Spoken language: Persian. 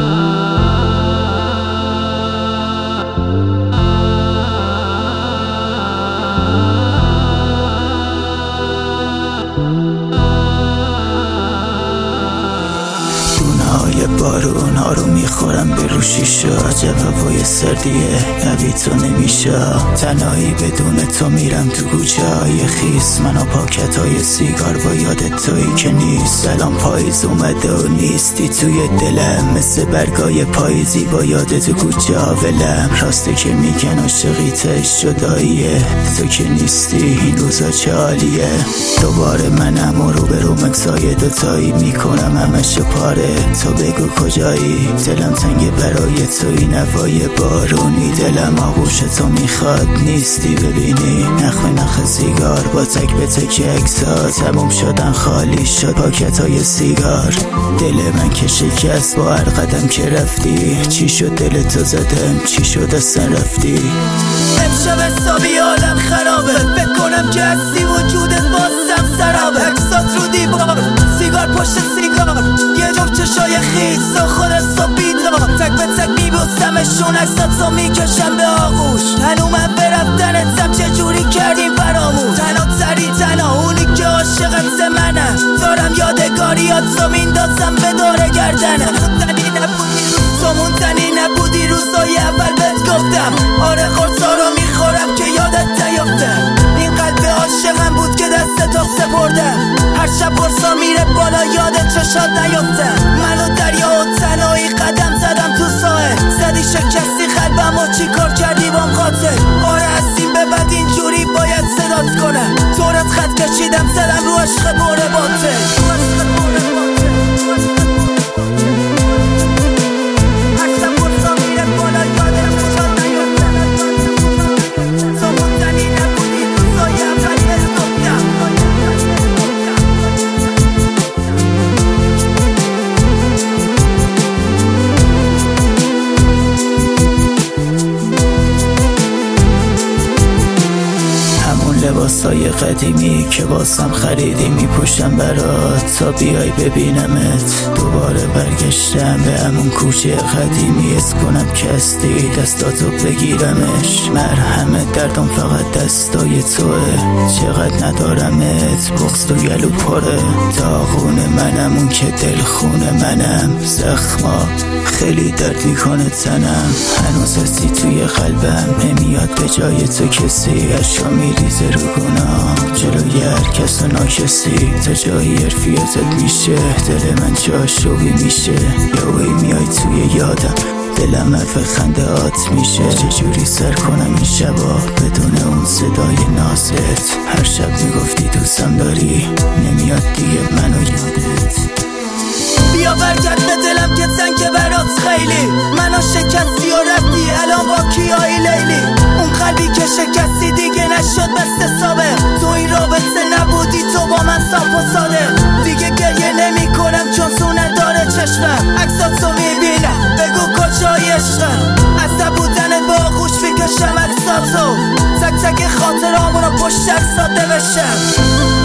بارون ها رو میخورم به رو شیشا، عجب هوای سردیه نبی تو نمیشه. تنهایی بدون تو میرم تو کوچه های خیس، من و پاکت های سیگار با یادت تویی که نیست. الان پاییز اومده و نیستی توی دلم، مثل برگای پاییزی با یادت تو کوچه ها ولم. راسته که میگن عاشقی تش جداییه، تو که نیستی این روزا چه حالیه. دوباره منم و رو به رو مکسای دوتایی میکنم همش پاره. تو بگو کجایی، دلم تنگه برای توی نوای بارونی. دلم آغوش تو میخواد نیستی ببینی. نخ سیگار با تک به تک اکسا تموم شدن، خالی شد پاکت های سیگار. دل من که شکست با هر قدم که رفتی. چی شد دل تو زدم، چی شد اصلا رفتی. امشب حسابی حالم خرابه، فکر کنم که هستی وجودت بازم سرابه. عکسات رو دیوار، سیگار پشت سیگار، یه دور چشای خیس و خود حساب بیدار. تک به تک میبوسمشون، عکساتو میکشم به آغوش. تنو من به رفتنتم چجوری کردیم فراموش. تنها تری تنها اونی که عاشقت منم، دارم یادگاریاتو میندازم به دور گردنم. موندنی نبودی روزا، موندنی نبودی روزای اول بهت گفتم. آره قرصا رو میخورم که یادت نیفتم. این قلب عاشقم بود که دست تو سپردم. هر شب قرصا میره بالا یادت چشات نیفتم. منو دریا و تنهایی قدم زدم تو ساحل. زدی شکستی قلبم و چی کار کردی بام قاتل. آره هستیم به بعد اینجوری باید صدات کنم. دورت خط کشیدم زدم رو عشق بره باطل. لباسای قدیمی که واسم خریدی میپوشم برات تا بیای ببینمت. دوباره برگشتم به همون کوچه قدیمی، اس کنم کستی دستاتو بگیرمش. مرهم دردم فقط دستای توه، چقدر ندارمت بغض تو گلو پره. داغون منم اون که دلخون منم، زخما خیلی درد میکنه تنم. هنوز هستی توی قلبم، نمیاد به جای تو کسی. اشکا میریزه رو گناه جلوی هر کس و ناکسی. تا جایی حرفیتت میشه، دل من جاشوبی میشه. یهویی میای توی یادم، دلم حرف خنده هات میشه. چجوری سر کنم این شبا بدون اون صدای نازت. هر شب میگفتی دوستم داری، نمیاد دیگه منو یادت. بیا برگرد به دلم که تنگه برات خیلی. منو شکستی و رفتی الان با کیایی لیلی. اون قلبی که شکستی دیگه نشد بست سابق. تو این رابطه نبودی تو با من صاف و صادق. دیگه گریه نمی کنم چون تو نداره چشمم. عکساتو میبینم بگو کجای عشقم. از نبودنت با آغوش میکشم عکساتو. تک تک خاطرامونو پشت عکسات نوشتم.